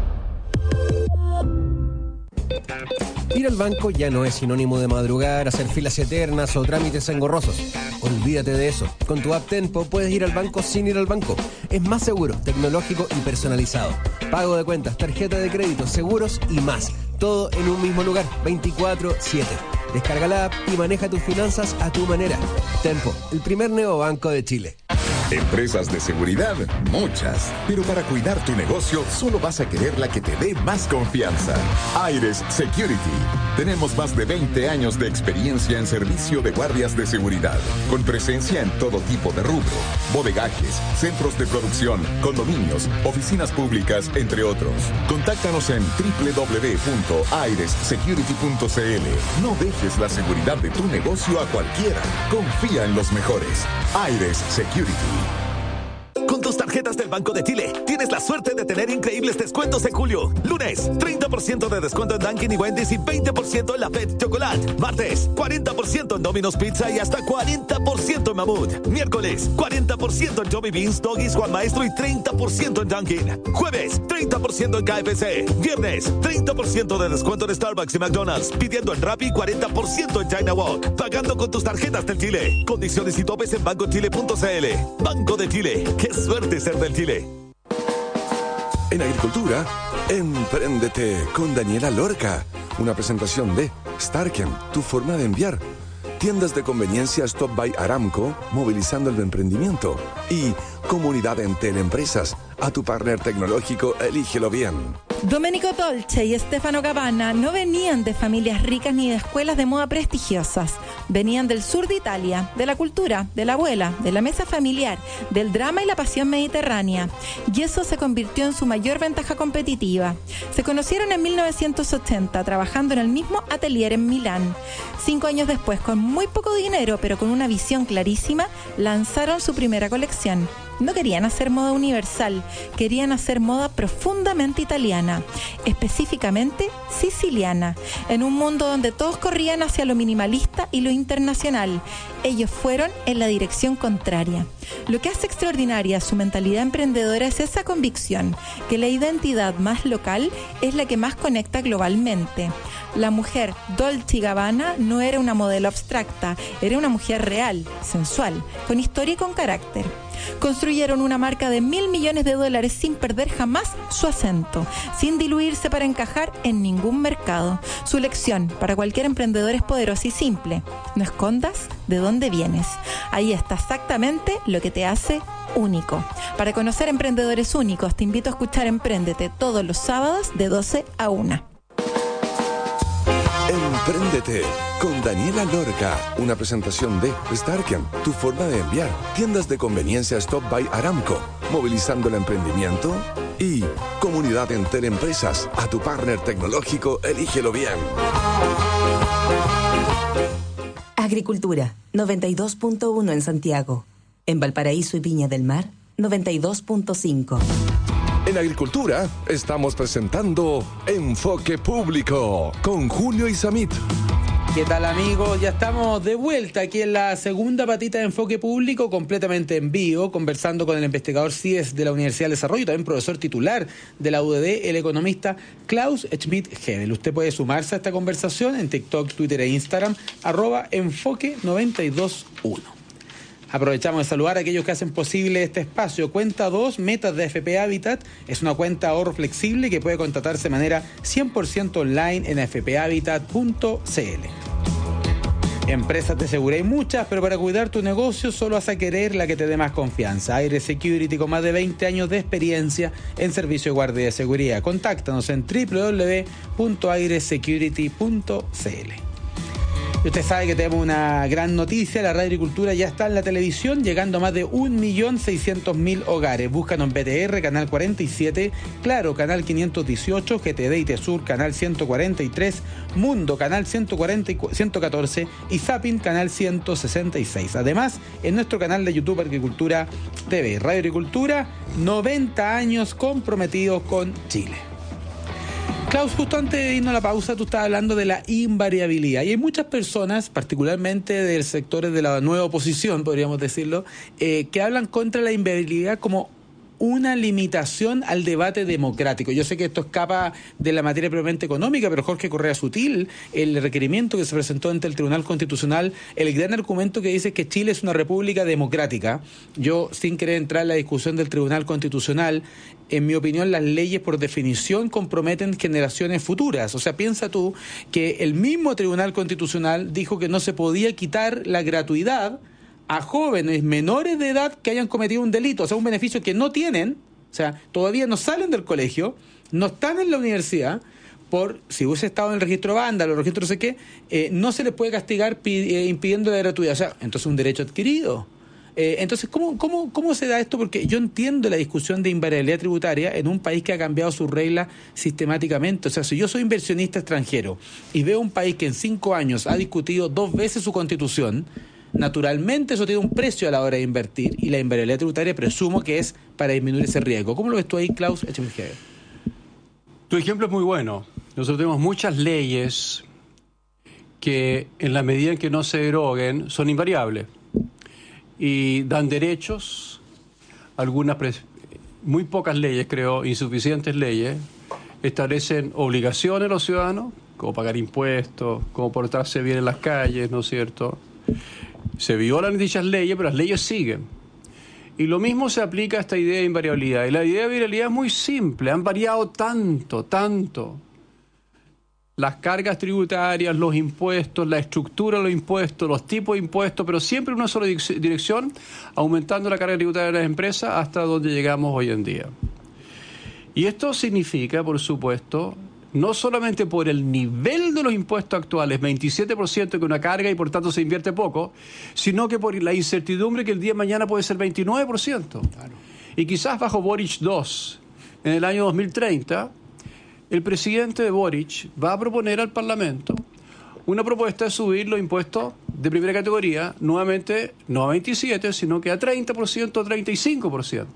Ir al banco ya no es sinónimo de madrugar, hacer filas eternas o trámites engorrosos. Olvídate de eso. Con tu app Tenpo puedes ir al banco sin ir al banco. Es más seguro, tecnológico y personalizado. Pago de cuentas, tarjeta de crédito, seguros y más. Todo en un mismo lugar, 24/7. Descarga la app y maneja tus finanzas a tu manera. Tenpo, el primer neobanco de Chile. Empresas de seguridad, muchas. Pero para cuidar tu negocio, solo vas a querer la que te dé más confianza. Aires Security. Tenemos más de 20 años de experiencia en servicio de guardias de seguridad, con presencia en todo tipo de rubro: bodegajes, centros de producción, condominios, oficinas públicas, entre otros. Contáctanos en www.airesecurity.cl. No dejes la seguridad de tu negocio a cualquiera. Confía en los mejores. Aires Security. Con tus tarjetas del Banco de Chile, tienes la suerte de tener increíbles descuentos en julio. Lunes, 30% de descuento en Dunkin' y Wendy's y 20% en la Pet Chocolate. Martes, 40% en Domino's Pizza y hasta 40% en Mamut. Miércoles, 40% en Johnny Beans, Doggies, Juan Maestro y 30% en Dunkin'. Jueves, 30% en KFC. Viernes, 30% de descuento en Starbucks y McDonald's. Pidiendo en Rappi, 40% en China Walk. Pagando con tus tarjetas del Chile. Condiciones y topes en bancochile.cl. Banco de Chile. ¡Qué suerte ser del Chile! En agricultura, empréndete con Daniela Lorca. Una presentación de Starken, tu forma de enviar. Tiendas de conveniencia Stop by Aramco, movilizando el emprendimiento. Y Comunidad Entel Empresas. A tu partner tecnológico, elígelo bien. Domenico Dolce y Stefano Gabbana no venían de familias ricas ni de escuelas de moda prestigiosas. Venían del sur de Italia, de la cultura, de la abuela, de la mesa familiar, del drama y la pasión mediterránea. Y eso se convirtió en su mayor ventaja competitiva. Se conocieron en 1980, trabajando en el mismo atelier en Milán. 5 años después, con muy poco dinero, pero con una visión clarísima, lanzaron su primera colección. No querían hacer moda universal, querían hacer moda profundamente italiana, específicamente siciliana, en un mundo donde todos corrían hacia lo minimalista y lo internacional. Ellos fueron en la dirección contraria. Lo que hace extraordinaria su mentalidad emprendedora es esa convicción, que la identidad más local es la que más conecta globalmente. La mujer Dolce & Gabbana no era una modelo abstracta, era una mujer real, sensual, con historia y con carácter. Construyeron una marca de $1.000 millones sin perder jamás su acento, sin diluirse para encajar en ningún mercado. Su lección para cualquier emprendedor es poderosa y simple: no escondas de dónde vienes. Ahí está exactamente lo que te hace único. Para conocer emprendedores únicos, te invito a escuchar Empréndete todos los sábados de 12 a 1. Empréndete con Daniela Lorca. Una presentación de Starken, tu forma de enviar. Tiendas de conveniencia Stop by Aramco, movilizando el emprendimiento. Y Comunidad Entel Empresas. A tu partner tecnológico, elígelo bien. Agricultura, 92.1 en Santiago. En Valparaíso y Viña del Mar, 92.5. En agricultura, estamos presentando Enfoque Público con Julio Isamit. ¿Qué tal, amigos? Ya estamos de vuelta aquí en la segunda patita de Enfoque Público, completamente en vivo, conversando con el investigador CIES de la Universidad del Desarrollo, también profesor titular de la UDD, el economista Klaus Schmidt-Hebel. Usted puede sumarse a esta conversación en TikTok, Twitter e Instagram, @enfoque921. Aprovechamos de saludar a aquellos que hacen posible este espacio. Cuenta 2, Metas de AFP Habitat. Es una cuenta de ahorro flexible que puede contratarse de manera 100% online en afphabitat.cl. Empresas de seguridad hay muchas, pero para cuidar tu negocio solo vas a querer la que te dé más confianza. Aires Security, con más de 20 años de experiencia en servicio de guardia de seguridad. Contáctanos en www.airesecurity.cl. Y usted sabe que tenemos una gran noticia, la Radio Agricultura ya está en la televisión, llegando a más de 1.600.000 hogares. Búscanos en BTR, Canal 47, Claro, Canal 518, GTD y Tesur, Canal 143, Mundo, Canal 114 y Zapping, Canal 166. Además, en nuestro canal de YouTube Agricultura TV, Radio Agricultura, 90 años comprometidos con Chile. Klaus, justo antes de irnos a la pausa, tú estabas hablando de la invariabilidad. Y hay muchas personas, particularmente del sector de la nueva oposición, podríamos decirlo, que hablan contra la invariabilidad como una limitación al debate democrático. Yo sé que esto escapa de la materia propiamente económica, pero Jorge Correa Sutil, el requerimiento que se presentó ante el Tribunal Constitucional, el gran argumento que dice que Chile es una república democrática. Yo, sin querer entrar en la discusión del Tribunal Constitucional, en mi opinión, las leyes por definición comprometen generaciones futuras. O sea, piensa tú que el mismo Tribunal Constitucional dijo que no se podía quitar la gratuidad a jóvenes menores de edad que hayan cometido un delito, o sea, un beneficio que no tienen, o sea, todavía no salen del colegio, no están en la universidad, por si hubiese estado en el registro vándalo, el registro no sé qué, no se les puede castigar impidiendo la gratuidad, o sea, entonces un derecho adquirido. Entonces, ¿cómo se da esto? Porque yo entiendo la discusión de invariabilidad tributaria en un país que ha cambiado sus reglas sistemáticamente. O sea, si yo soy inversionista extranjero y veo un país que en 5 años ha discutido 2 veces su constitución, naturalmente eso tiene un precio a la hora de invertir, y la invariabilidad tributaria presumo que es para disminuir ese riesgo. ¿Cómo lo ves tú ahí, Klaus Echemilgeo? Tu ejemplo es muy bueno. Nosotros tenemos muchas leyes que, en la medida en que no se deroguen, son invariables y dan derechos. Algunas, muy pocas leyes, creo, insuficientes leyes, establecen obligaciones a los ciudadanos, como pagar impuestos, como portarse bien en las calles, ¿no es cierto? Se violan dichas leyes, pero las leyes siguen. Y lo mismo se aplica a esta idea de invariabilidad. Y la idea de invariabilidad es muy simple. Han variado tanto. Las cargas tributarias, los impuestos, la estructura de los impuestos, los tipos de impuestos, pero siempre en una sola dirección, aumentando la carga tributaria de las empresas hasta donde llegamos hoy en día. Y esto significa, por supuesto, no solamente por el nivel de los impuestos actuales, 27% que una carga y por tanto se invierte poco, sino que por la incertidumbre que el día de mañana puede ser 29%. Claro. Y quizás bajo Boric II, en el año 2030, el presidente de Boric va a proponer al Parlamento una propuesta de subir los impuestos de primera categoría, nuevamente no a 27%, sino que a 30% o 35%.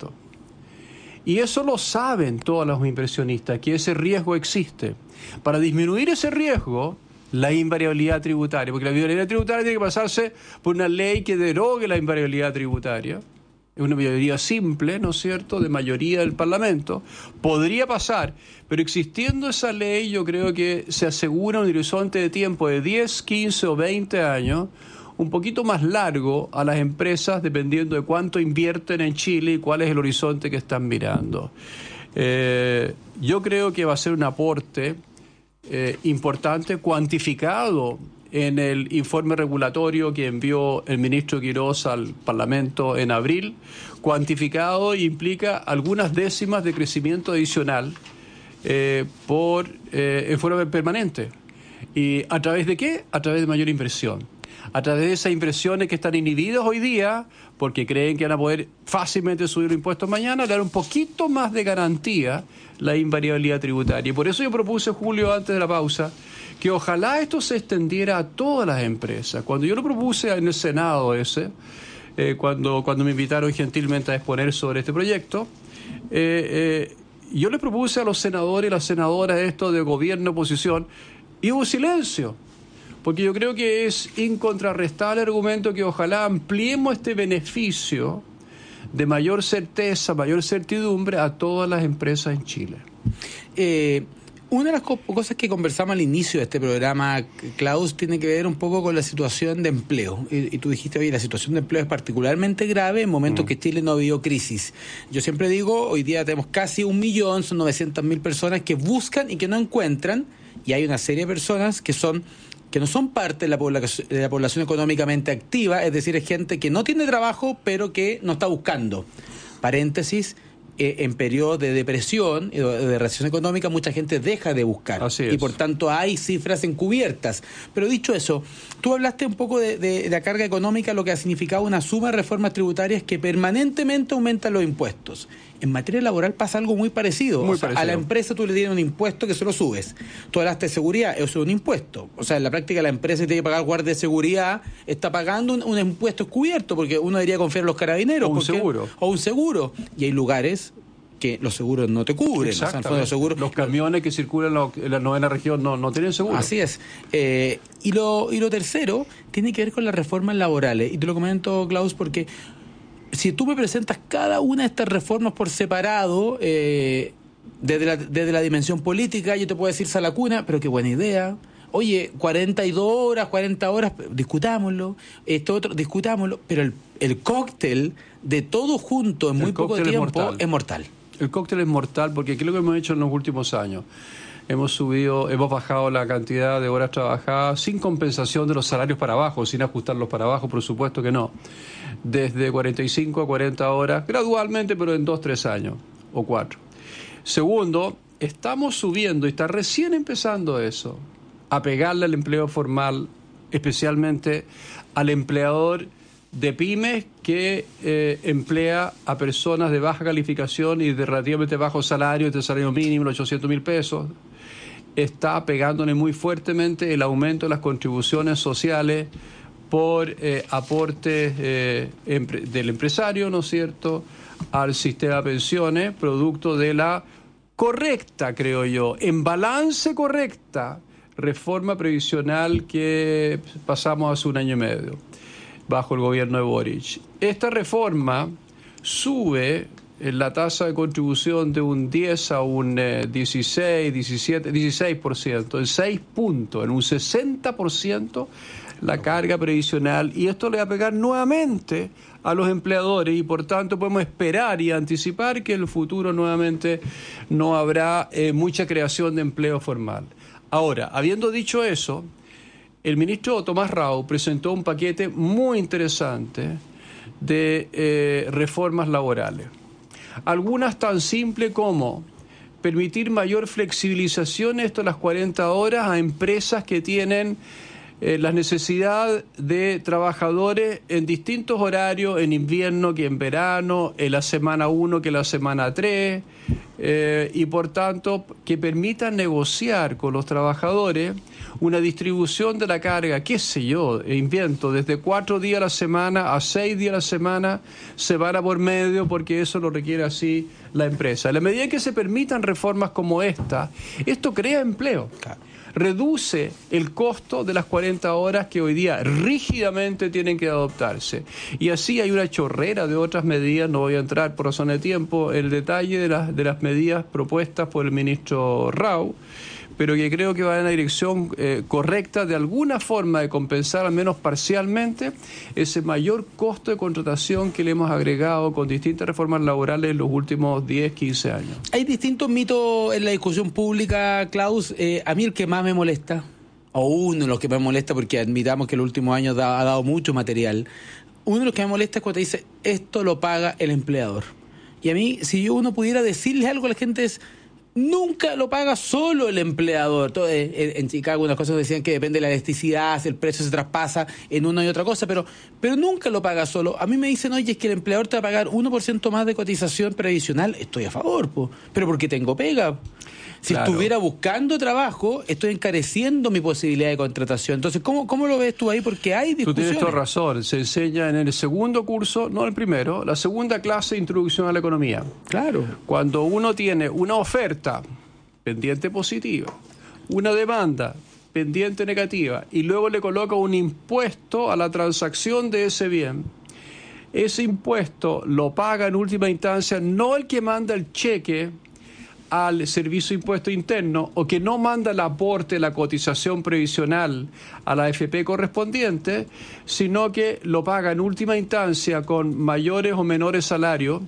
Y eso lo saben todos los inversionistas, que ese riesgo existe. Para disminuir ese riesgo, la invariabilidad tributaria, porque la invariabilidad tributaria tiene que pasarse por una ley que derogue la invariabilidad tributaria, es una mayoría simple, ¿no es cierto?, de mayoría del Parlamento, podría pasar, pero existiendo esa ley yo creo que se asegura un horizonte de tiempo de 10, 15 o 20 años, un poquito más largo a las empresas dependiendo de cuánto invierten en Chile y cuál es el horizonte que están mirando. Yo creo que va a ser un aporte importante, cuantificado en el informe regulatorio que envió el ministro Quirós al Parlamento en abril, cuantificado e implica algunas décimas de crecimiento adicional en forma permanente. ¿Y a través de qué? A través de mayor inversión. A través de esas inversiones que están inhibidas hoy día, porque creen que van a poder fácilmente subir los impuestos mañana, dar un poquito más de garantía la invariabilidad tributaria. Y por eso yo propuse, Julio, antes de la pausa, que ojalá esto se extendiera a todas las empresas. Cuando yo lo propuse en el Senado cuando me invitaron gentilmente a exponer sobre este proyecto, yo le propuse a los senadores y las senadoras esto de gobierno, oposición, y hubo silencio. Porque yo creo que es incontrarrestable el argumento que ojalá ampliemos este beneficio de mayor certeza, mayor certidumbre a todas las empresas en Chile. Una de las cosas que conversamos al inicio de este programa, Klaus, tiene que ver un poco con la situación de empleo. Y tú dijiste, oye, la situación de empleo es particularmente grave en momentos que Chile no ha habido crisis. Yo siempre digo, hoy día tenemos casi 1 millón, son 900.000 personas que buscan y que no encuentran, y hay una serie de personas que no son parte de la población económicamente activa, es decir, es gente que no tiene trabajo, pero que no está buscando. Paréntesis, en periodos de depresión, de recesión económica, mucha gente deja de buscar. Así es. Y por tanto hay cifras encubiertas. Pero dicho eso, tú hablaste un poco de la carga económica, lo que ha significado una suma de reformas tributarias que permanentemente aumentan los impuestos. En materia laboral pasa algo muy parecido. A la empresa tú le tienes un impuesto que se lo subes. Tú hablaste de seguridad, eso es un impuesto. O sea, en la práctica la empresa que tiene que pagar guardia de seguridad está pagando un impuesto encubierto, porque uno debería confiar en los carabineros. O un seguro. Y hay lugares que los seguros no te cubren. Los camiones que circulan en la 9ª región no tienen seguro. Así es. Y lo tercero tiene que ver con las reformas laborales. Y te lo comento, Klaus, porque si tú me presentas cada una de estas reformas por separado, desde la dimensión política, yo te puedo decir salacuna, pero qué buena idea. Oye, 40 horas, discutámoslo. Esto otro, discutámoslo. Pero el cóctel de todo junto en muy poco tiempo es mortal. El cóctel es mortal porque ¿qué es lo que hemos hecho en los últimos años? Hemos bajado la cantidad de horas trabajadas sin compensación de los salarios para abajo, sin ajustarlos para abajo, por supuesto que no. Desde 45 a 40 horas, gradualmente, pero en 2-3 años o 4. Segundo, estamos subiendo, y está recién empezando eso, a pegarle al empleo formal, especialmente al empleador de pymes que emplea a personas de baja calificación y de relativamente bajo salario, de salario mínimo, los 800.000 pesos. Está pegándole muy fuertemente el aumento de las contribuciones sociales por aportes del empresario, ¿no es cierto?, al sistema de pensiones, producto de la correcta, creo yo, en balance correcta, reforma previsional que pasamos hace 1 año y medio, bajo el gobierno de Boric. Esta reforma sube la tasa de contribución de un 10 a un 16%, en 6 puntos, en un 60% la carga previsional, y esto le va a pegar nuevamente a los empleadores y por tanto podemos esperar y anticipar que en el futuro nuevamente no habrá mucha creación de empleo formal. Ahora, habiendo dicho eso, el ministro Tomás Rau presentó un paquete muy interesante de reformas laborales. Algunas tan simples como permitir mayor flexibilización, esto de las 40 horas, a empresas que tienen la necesidad de trabajadores en distintos horarios, en invierno que en verano, en la semana 1 que en la semana 3, y por tanto que permitan negociar con los trabajadores una distribución de la carga, qué sé yo, invento, desde 4 días a la semana a 6 días a la semana, semana por medio, porque eso lo requiere así la empresa. En la medida en que se permitan reformas como esta, esto crea empleo. Claro. Reduce el costo de las 40 horas que hoy día rígidamente tienen que adoptarse. Y así hay una chorrera de otras medidas, no voy a entrar por razón de tiempo en el detalle de las medidas propuestas por el ministro Rau, pero que creo que va en la dirección correcta de alguna forma de compensar, al menos parcialmente, ese mayor costo de contratación que le hemos agregado con distintas reformas laborales en los últimos 10, 15 años. Hay distintos mitos en la discusión pública, Klaus. A mí el que más me molesta, o uno de los que más me molesta, porque admitamos que en los últimos años ha dado mucho material, uno de los que me molesta es cuando te dice, esto lo paga el empleador. Y a mí, si uno pudiera decirle algo a la gente es, nunca lo paga solo el empleador. En Chicago unas cosas decían que depende de la elasticidad, si el precio se traspasa en una y otra cosa, pero nunca lo paga solo. A mí me dicen, oye, es que el empleador te va a pagar 1% más de cotización previsional. Estoy a favor, pero porque tengo pega. Si estuviera buscando trabajo, estoy encareciendo mi posibilidad de contratación. Entonces, ¿cómo lo ves tú ahí? Porque hay discusiones. Tú tienes toda razón. Se enseña en el segundo curso, no el primero, la segunda clase de introducción a la economía. Claro. Cuando uno tiene una oferta pendiente positiva, una demanda pendiente negativa, y luego le coloca un impuesto a la transacción de ese bien, ese impuesto lo paga en última instancia no el que manda el cheque al Servicio de Impuesto Interno o que no manda el aporte, la cotización previsional a la AFP correspondiente, sino que lo paga en última instancia con mayores o menores salarios,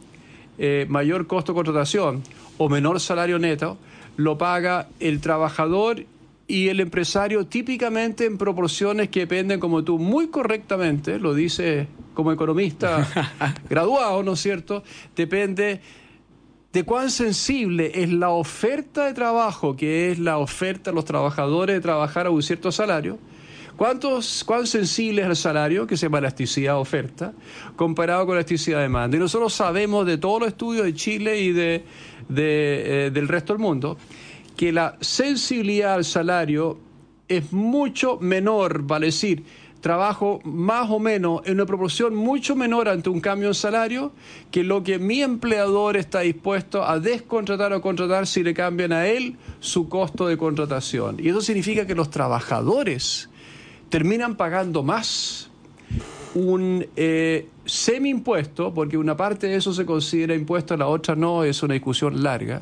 mayor costo de contratación o menor salario neto, lo paga el trabajador y el empresario, típicamente en proporciones que dependen, como tú muy correctamente lo dices como economista graduado, ¿no es cierto?, depende de cuán sensible es la oferta de trabajo, que es la oferta a los trabajadores de trabajar a un cierto salario, cuán sensible es el salario, que se llama elasticidad de oferta, comparado con la elasticidad de demanda. Y nosotros sabemos de todos los estudios de Chile y del resto del mundo que la sensibilidad al salario es mucho menor, vale decir, trabajo más o menos en una proporción mucho menor ante un cambio en salario que lo que mi empleador está dispuesto a descontratar o contratar si le cambian a él su costo de contratación. Y eso significa que los trabajadores terminan pagando más un semi-impuesto, porque una parte de eso se considera impuesto, la otra no, es una discusión larga,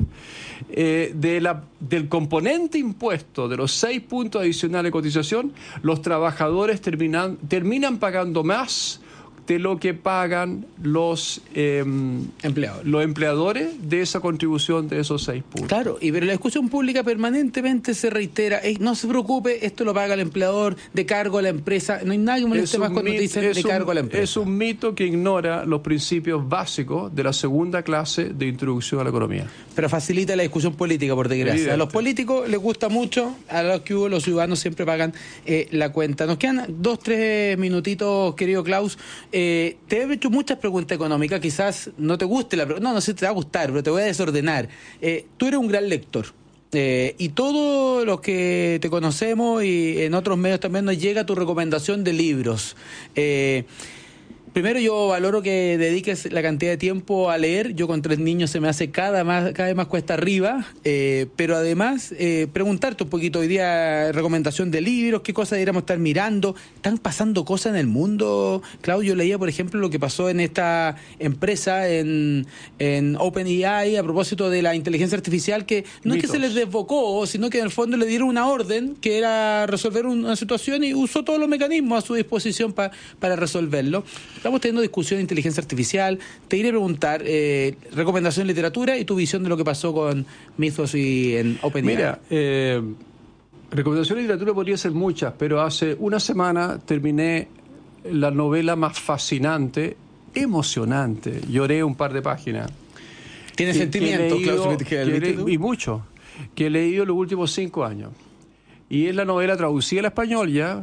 del componente impuesto de los 6 puntos adicionales de cotización, los trabajadores terminan pagando más de lo que pagan los empleadores de esa contribución de esos 6 puntos. Claro, pero la discusión pública permanentemente se reitera, no se preocupe, esto lo paga el empleador, de cargo a la empresa, no hay nadie que moleste más cuando te dicen de cargo a la empresa. Es un mito que ignora los principios básicos de la segunda clase de introducción a la economía. Pero facilita la discusión política, por desgracia. Evidente. A los políticos les gusta mucho, a los que los ciudadanos siempre pagan la cuenta. Nos quedan 2-3 minutitos, querido Klaus. Te he hecho muchas preguntas económicas, quizás no te guste la pregunta, no sé si te va a gustar, pero te voy a desordenar. Tú eres un gran lector. Y todos los que te conocemos y en otros medios también nos llega tu recomendación de libros. Primero, yo valoro que dediques la cantidad de tiempo a leer. Yo con 3 niños se me hace cada vez más cuesta arriba, pero además preguntarte un poquito hoy día, recomendación de libros, qué cosas deberíamos estar mirando. ¿Están pasando cosas en el mundo? Claudio, leía, por ejemplo, lo que pasó en esta empresa, en OpenAI, a propósito de la inteligencia artificial, que no es que se les desbocó, sino que en el fondo le dieron una orden, que era resolver una situación, y usó todos los mecanismos a su disposición para resolverlo. Estamos teniendo discusión de inteligencia artificial. Te iré a preguntar, recomendación de literatura y tu visión de lo que pasó con Mythos y en OpenAI. Mira, recomendación de literatura podría ser muchas, pero hace una semana terminé la novela más fascinante, emocionante. Lloré un par de páginas. ¿Tiene sentimiento, Klaus? Y mucho. Que he leído los últimos 5 años. Y es la novela traducida al español ya,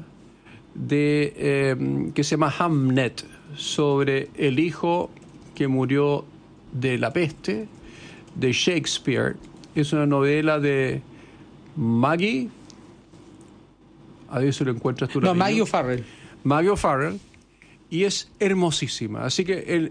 que se llama Hamnet, sobre el hijo que murió de la peste, de Shakespeare. Es una novela de Maggie, a ver si lo encuentras tú. No, Maggie O'Farrell. Maggie O'Farrell, y es hermosísima. Así que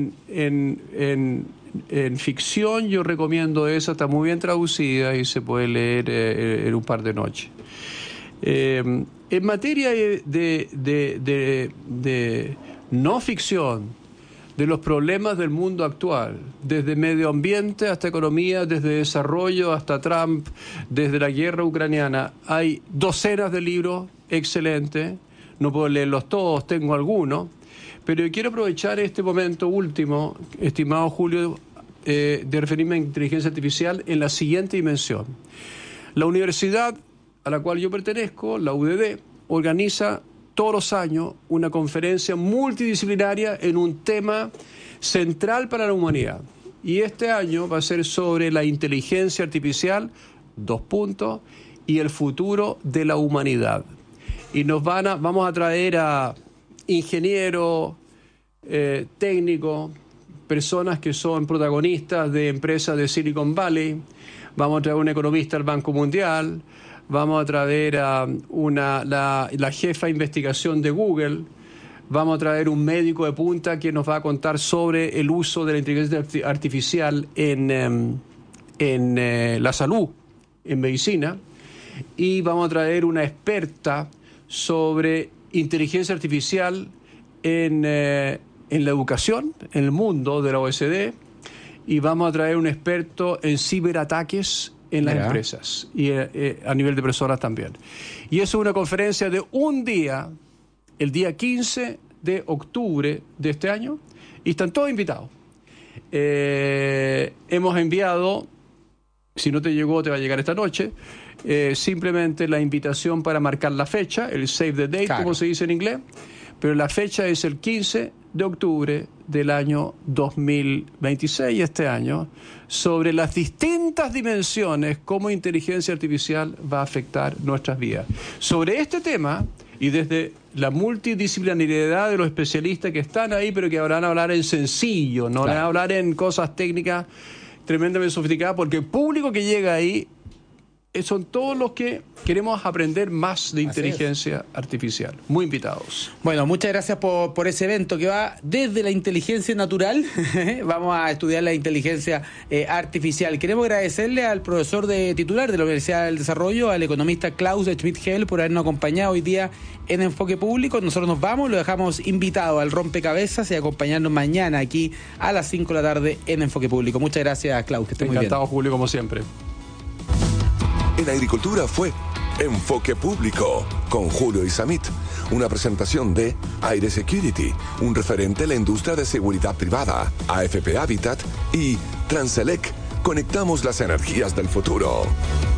en ficción yo recomiendo esa, está muy bien traducida y se puede leer en un par de noches. En materia de no ficción, de los problemas del mundo actual, desde medio ambiente hasta economía, desde desarrollo hasta Trump, desde la guerra ucraniana, hay docenas de libros excelentes. No puedo leerlos todos, tengo algunos, pero yo quiero aprovechar este momento último, estimado Julio, de referirme a inteligencia artificial en la siguiente dimensión. La universidad a la cual yo pertenezco, la UDD, organiza todos los años una conferencia multidisciplinaria en un tema central para la humanidad. Y este año va a ser sobre la inteligencia artificial, 2 puntos, y el futuro de la humanidad. Y vamos a traer a ingenieros, técnicos, personas que son protagonistas de empresas de Silicon Valley. Vamos a traer a un economista del Banco Mundial. Vamos a traer a la jefa de investigación de Google. Vamos a traer un médico de punta que nos va a contar sobre el uso de la inteligencia artificial en la salud, en medicina. Y vamos a traer una experta sobre inteligencia artificial en la educación, en el mundo de la OECD. Y vamos a traer un experto en ciberataques en las empresas y a nivel de personas también. Y eso es una conferencia de un día, el día 15 de octubre de este año, y están todos invitados. Hemos enviado, si no te llegó, te va a llegar esta noche, simplemente la invitación para marcar la fecha, el save the date, como se dice en inglés, pero la fecha es el 15 de octubre del año 2026, este año, sobre las distintas dimensiones cómo inteligencia artificial va a afectar nuestras vidas. Sobre este tema, y desde la multidisciplinariedad de los especialistas que están ahí, pero que van a hablar en sencillo, no van a hablar en cosas técnicas tremendamente sofisticadas, porque el público que llega ahí son todos los que queremos aprender más de inteligencia artificial. Muy invitados. Bueno, muchas gracias por ese evento que va desde la inteligencia natural. Vamos a estudiar la inteligencia artificial. Queremos agradecerle al profesor titular de la Universidad del Desarrollo, al economista Klaus Schmidt-Hell, por habernos acompañado hoy día en Enfoque Público. Nosotros nos vamos, lo dejamos invitado al rompecabezas y a acompañarnos mañana aquí a las 5 de la tarde en Enfoque Público. Muchas gracias, Klaus, que esté muy bien. Encantado, Julio, como siempre. En Agricultura fue Enfoque Público con Julio Isamit, una presentación de Aire Security, un referente en la industria de seguridad privada, AFP Habitat y Transelec. Conectamos las energías del futuro.